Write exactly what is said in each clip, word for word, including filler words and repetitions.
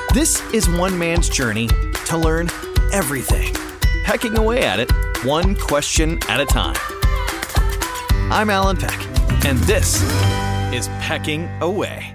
This is one man's journey to learn everything, pecking away at it one question at a time. I'm Alan Peck, and this is Pecking Away.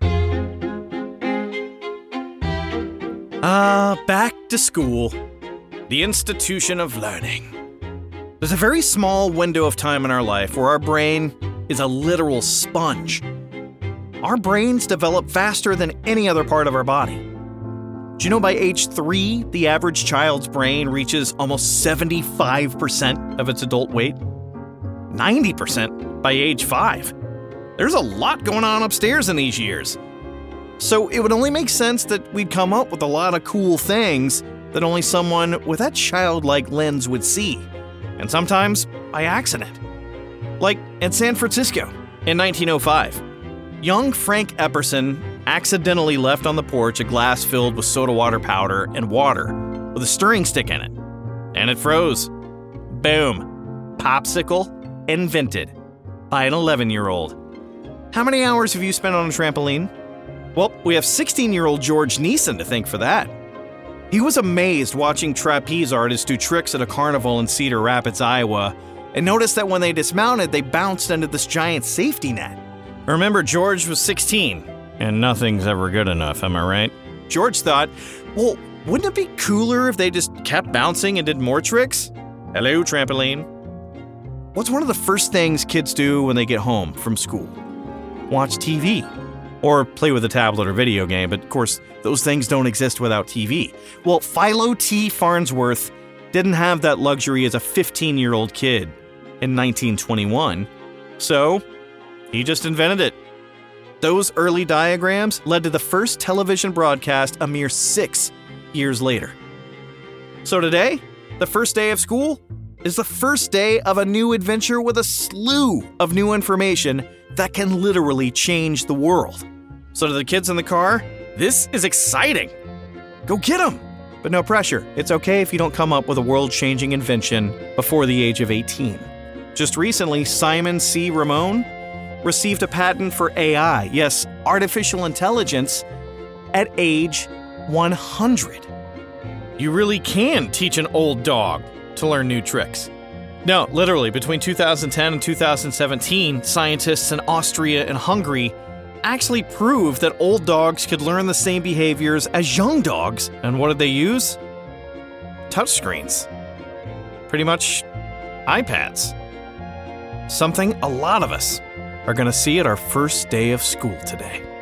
Ah, uh, back to school, the institution of learning. There's a very small window of time in our life where our brain is a literal sponge. Our brains develop faster than any other part of our body. Do you know by age three, the average child's brain reaches almost seventy-five percent of its adult weight? ninety percent by age five. There's a lot going on upstairs in these years. So it would only make sense that we'd come up with a lot of cool things that only someone with that childlike lens would see, and sometimes by accident. Like in San Francisco in nineteen oh five, young Frank Epperson accidentally left on the porch a glass filled with soda water powder and water with a stirring stick in it, and it froze. Boom. Popsicle invented by an eleven-year-old. How many hours have you spent on a trampoline? Well, we have sixteen-year-old George Neeson to thank for that. He was amazed watching trapeze artists do tricks at a carnival in Cedar Rapids, Iowa, and noticed that when they dismounted, they bounced into this giant safety net. Remember, George was sixteen, and nothing's ever good enough, am I right? George thought, well, wouldn't it be cooler if they just kept bouncing and did more tricks? Hello, trampoline. What's one of the first things kids do when they get home from school? Watch T V. Or play with a tablet or video game, but of course, those things don't exist without T V. Well, Philo T. Farnsworth didn't have that luxury as a fifteen-year-old kid in nineteen twenty-one, so he just invented it. Those early diagrams led to the first television broadcast a mere six years later. So today, the first day of school is the first day of a new adventure with a slew of new information that can literally change the world. So to the kids in the car, this is exciting. Go get them! But no pressure. It's okay if you don't come up with a world-changing invention before the age of eighteen. Just recently, Simon C. Ramon received a patent for A I, yes, artificial intelligence, at age one hundred. You really can teach an old dog to learn new tricks. No, literally, between two thousand ten and two thousand seventeen, scientists in Austria and Hungary actually proved that old dogs could learn the same behaviors as young dogs. And what did they use? Touchscreens. Pretty much iPads. Something a lot of us are going to see at our first day of school today.